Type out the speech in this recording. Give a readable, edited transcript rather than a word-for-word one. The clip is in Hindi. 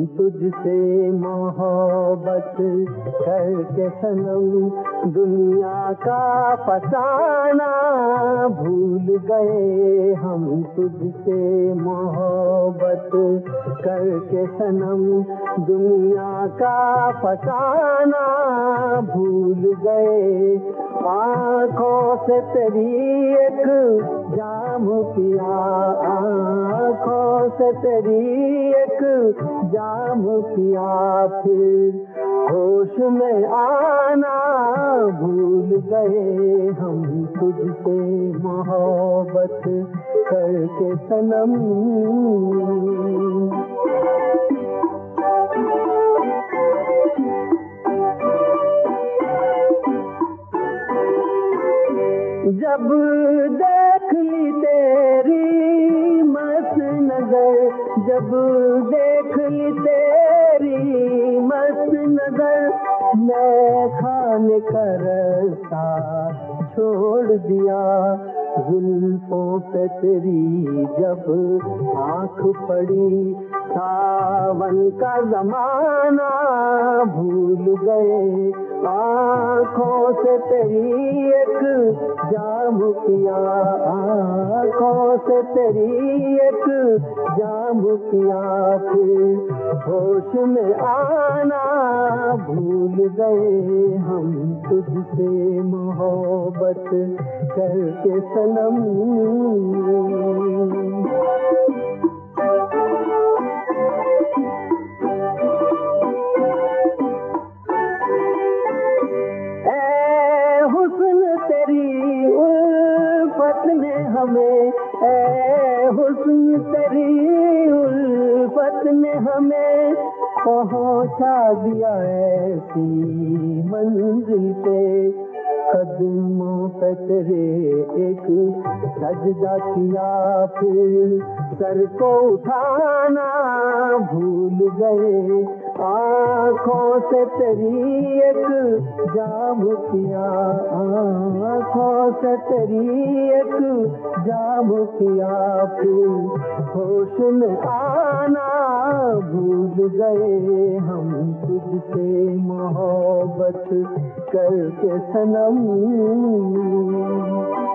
तुझसे मोहब्बत करके सनम दुनिया का फसाना भूल गए हम। तुझसे मोहब्बत करके सनम दुनिया का फसाना भूल गए। आँखों से तेरी एक जाम पिया, आँखों से तेरी एक जाम पिया, फिर होश में आना भूल गए हम। तुझसे मोहब्बत करके सनम। जब देख ली तेरी मस्त नजर, जब देख ली तेरी मस्त नजर, मैं खाने का रास्ता छोड़ दिया। जुल्फों पे तेरी जब आँख पड़ी, सावन का जमाना भूल गए। आँखों से तेरी एक जाम पिया, आँखों से तेरी एक जाम पिया, फिर होश में आना भूल गए हम। तुझसे मोहब्बत करके सनम। हमें ऐ हुस्न तेरी उल्फत ने हमें पहुँचा दिया ऐसी मंजिल पे। कदमों पे तेरे एक सजदा किया, फिर सर को उठाना भूल गए। आँखों से तेरी एक जाम किया, आँखों से तेरी एक जाम किया, फिर होश में आना भूल गए हम। तुझसे मोहब्बत करके सनम।